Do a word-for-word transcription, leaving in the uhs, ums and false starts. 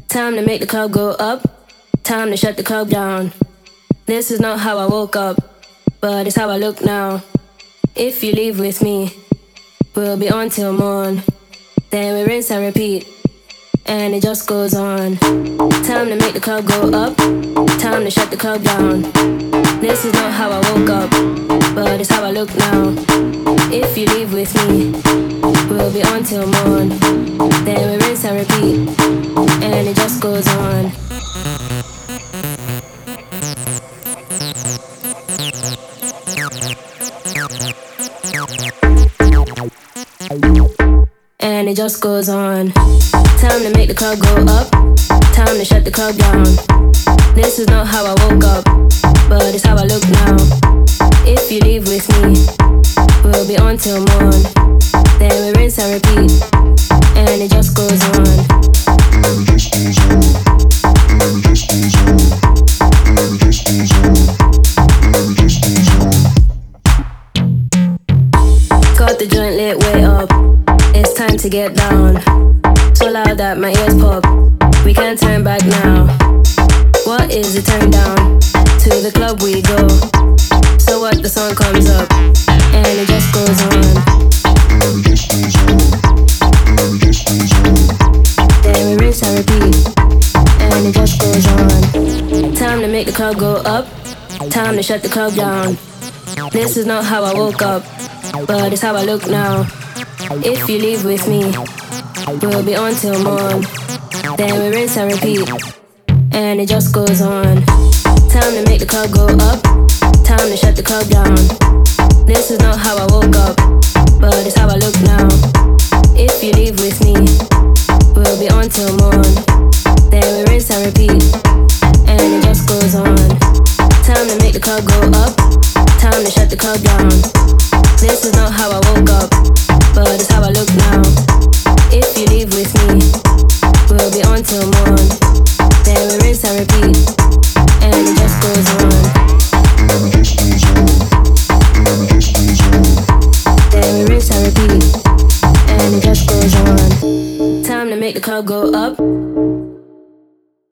Time to make the club go up. Time to shut the club down. This is not how I woke up, but it's how I look now. If you leave with me, we'll be on till morn. Then we rinse and repeat, and it just goes on. Time to make the club go up. Time to shut the club down. This is not how I woke up, but it's how I look now. If you leave with me, we'll be on till morn. Then we rinse and repeat, and it just goes on. And it just goes on. Time to make the club go up. Time to shut the club down. This is not how I woke up, but it's how I look now. If you leave with me, we'll be on till morn. Then we rinse and repeat, and it just goes on. And it just goes on. And it just goes on. And it just goes on. And it just goes on. Got the joint lit way up. It's time to get down. So loud that my ears pop. We can't turn back now. What is the turn down? To the club we go. So what, the song comes up, and it just goes on. And it just goes on. And it just goes on. Then we rinse and repeat, and it just goes on. Time to make the club go up. Time to shut the club down. This is not how I woke up, but it's how I look now. If you leave with me, we'll be on till morn. Then we rinse and repeat, and it just goes on. Time to make the club go up. Time to shut the club down. This is not how I woke up, but it's how I look now. If you leave with me, we'll be on till morn. Then we rinse and repeat, and it just goes on. Time to make the club go up. Time to shut the club down. This is not how I woke up, but it's how I look now. If you leave with me, we'll be on till morn.